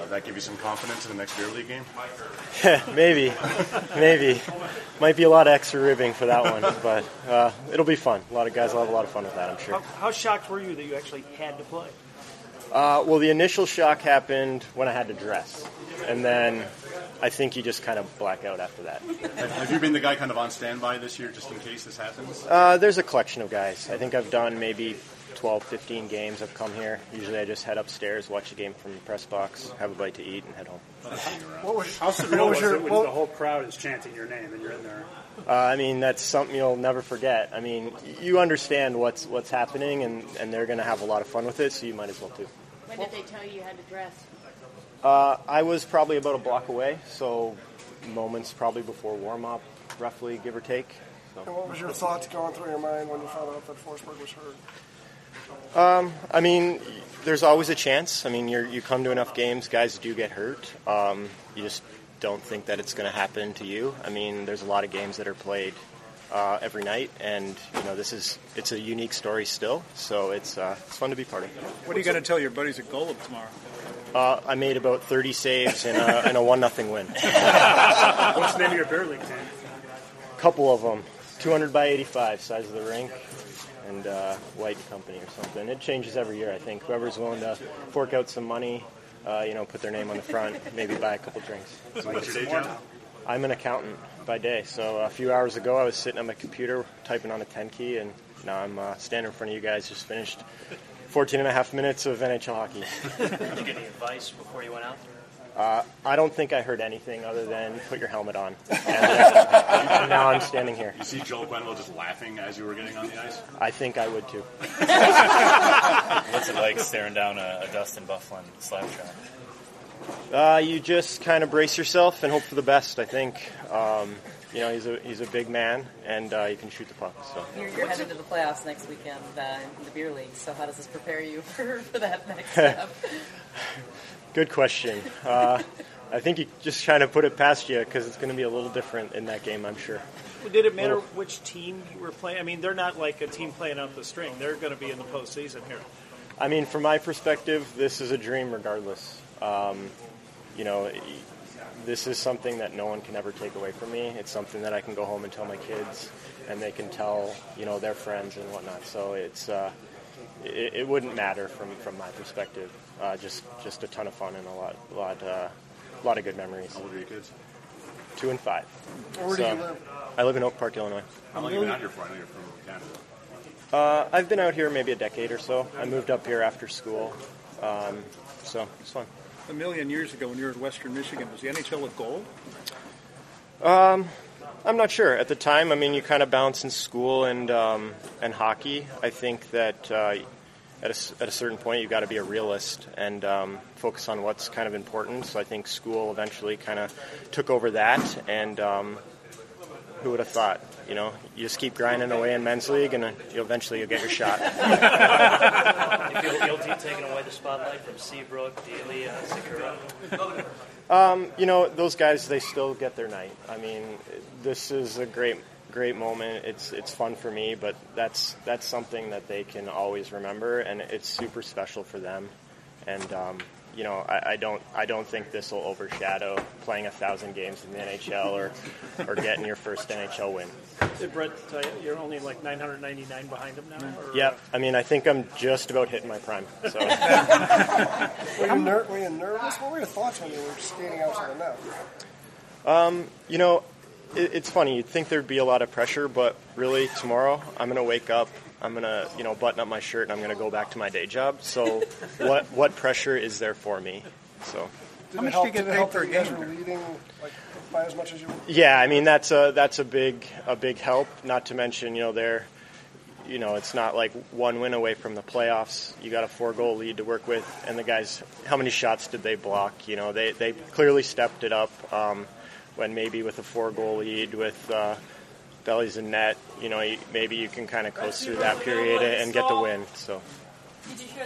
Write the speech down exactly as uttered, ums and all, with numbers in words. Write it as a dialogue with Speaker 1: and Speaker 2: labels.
Speaker 1: Uh, that give you some confidence in the next beer league game?
Speaker 2: maybe, maybe. Might be a lot of extra ribbing for that one, but uh, it'll be fun. A lot of guys will have a lot of fun with that, I'm sure.
Speaker 3: How, how shocked were you that you actually had to play?
Speaker 2: Uh, well, the initial shock happened when I had to dress, and then I think you just kind of black out after that.
Speaker 1: Have you been the guy kind of on standby this year just in case this happens?
Speaker 2: Uh, there's a collection of guys. I think I've done maybe twelve, fifteen games. I've come here. Usually I just head upstairs, watch the game from the press box, have a bite to eat, and head home.
Speaker 4: What was,
Speaker 5: How surreal was it when the whole crowd is chanting your name and you're in there?
Speaker 2: Uh, I mean, that's something you'll never forget. I mean, you understand what's what's happening, and, and they're going to have a lot of fun with it, so you might as well too.
Speaker 6: When did they tell you you had to dress?
Speaker 2: Uh, I was probably about a block away, so moments probably before warm-up, roughly, give or take. So.
Speaker 4: And what was your thoughts going through your mind when you found out that Forsberg was hurt?
Speaker 2: Um, I mean, there's always a chance. I mean, you're, you come to enough games, guys do get hurt. Um, you just don't think that it's going to happen to you. I mean, there's a lot of games that are played uh, every night, and you know, this is it's a unique story still. So it's uh, it's fun to be part of.
Speaker 7: What are you going to tell your buddies at Golub tomorrow?
Speaker 2: Uh, I made about thirty saves in a, in a one nothing win.
Speaker 5: What's the name of your beer league team?
Speaker 2: A couple of them, two hundred by eighty-five, size of the rink, and uh, White and Company or something. It changes every year, I think. Whoever's willing to fork out some money, uh, you know, put their name on the front, maybe buy a couple drinks.
Speaker 1: So what's your day job?
Speaker 2: I'm an accountant by day. So a few hours ago, I was sitting on my computer typing on a ten key, and now I'm uh, standing in front of you guys. Just finished fourteen and a half minutes of N H L hockey.
Speaker 8: Did you get any advice before you went out?
Speaker 2: Uh, I don't think I heard anything other than put your helmet on. And, uh, and now I'm standing here.
Speaker 1: You see Joel Quenneville just laughing as you were getting on the ice?
Speaker 2: I think I would too.
Speaker 9: What's it like staring down a, a Dustin Byfuglien slap shot?
Speaker 2: Uh, you just kind of brace yourself and hope for the best, I think. Um, you know, he's a he's a big man, and uh, you can shoot the puck. So
Speaker 10: You're, you're headed to the playoffs next weekend uh, in the beer league, so how does this prepare you for, for that next step?
Speaker 2: Good question. Uh, I think you just kind of put it past you because it's going to be a little different in that game, I'm sure.
Speaker 3: Well, did it matter which team you were playing? I mean, they're not like a team playing out the string. They're going to be in the postseason here.
Speaker 2: I mean, from my perspective, this is a dream regardless. Um, you know, this is something that no one can ever take away from me. It's something that I can go home and tell my kids, and they can tell, you know, their friends and whatnot. So it's uh, it, it wouldn't matter from, from my perspective. Uh, just just a ton of fun and a lot lot uh, a lot of good memories.
Speaker 1: How old are your kids?
Speaker 2: Two and five.
Speaker 4: Where
Speaker 2: so,
Speaker 4: do you live?
Speaker 2: I live in Oak Park, Illinois.
Speaker 1: How long have you been out here for? I know you're from Canada.
Speaker 2: Uh, I've been out here maybe a decade or so. I moved up here after school, um, so it's fun.
Speaker 7: A million years ago when you were in Western Michigan, was the N H L a goal?
Speaker 2: Um, I'm not sure. At the time, I mean, you kind of balance in school and um, and hockey. I think that uh, at a, at a certain point, you've got to be a realist and um, focus on what's kind of important. So I think school eventually kind of took over that, and um, who would have thought? You know, you just keep grinding away in men's league, and you'll eventually you'll get your shot.
Speaker 8: You feel guilty taking away the spotlight from Seabrook, Dealey, uh, Segura?
Speaker 2: Um, you know, those guys, they still get their night. I mean, this is a great, great moment. It's it's fun for me, but that's that's something that they can always remember, and it's super special for them. And um, you know, I, I don't I don't think this will overshadow playing a thousand games in the N H L or or getting your first N H L win.
Speaker 3: Did Brett tell you you're only like nine hundred ninety-nine behind him now? Or?
Speaker 2: Yeah, I mean, I think I'm just about hitting my prime. So.
Speaker 4: were, you ner- were you nervous? What were your thoughts when you were skating out to the net?
Speaker 2: Um, you know, it, it's funny. You'd think there'd be a lot of pressure, but really, tomorrow I'm going to wake up, I'm going to, you know, button up my shirt, and I'm going to go back to my day job. So what what pressure is there for me? So.
Speaker 4: Did
Speaker 7: How
Speaker 4: it
Speaker 7: much
Speaker 4: help,
Speaker 7: do you get
Speaker 4: did it
Speaker 7: paid
Speaker 4: help
Speaker 7: for
Speaker 4: that
Speaker 7: a
Speaker 4: you guys
Speaker 7: game
Speaker 4: were
Speaker 7: here?
Speaker 4: leading like, by as much as you were?
Speaker 2: Yeah, I mean, that's a that's a big a big help. Not to mention, you know, they're, you know, it's not like one win away from the playoffs. You got a four goal lead to work with, and the guys, how many shots did they block? You know, they they clearly stepped it up. Um, when maybe with a four goal lead with uh, bellies in net, you know, maybe you can kind of coast through that period and get the win. So.
Speaker 6: Did you hear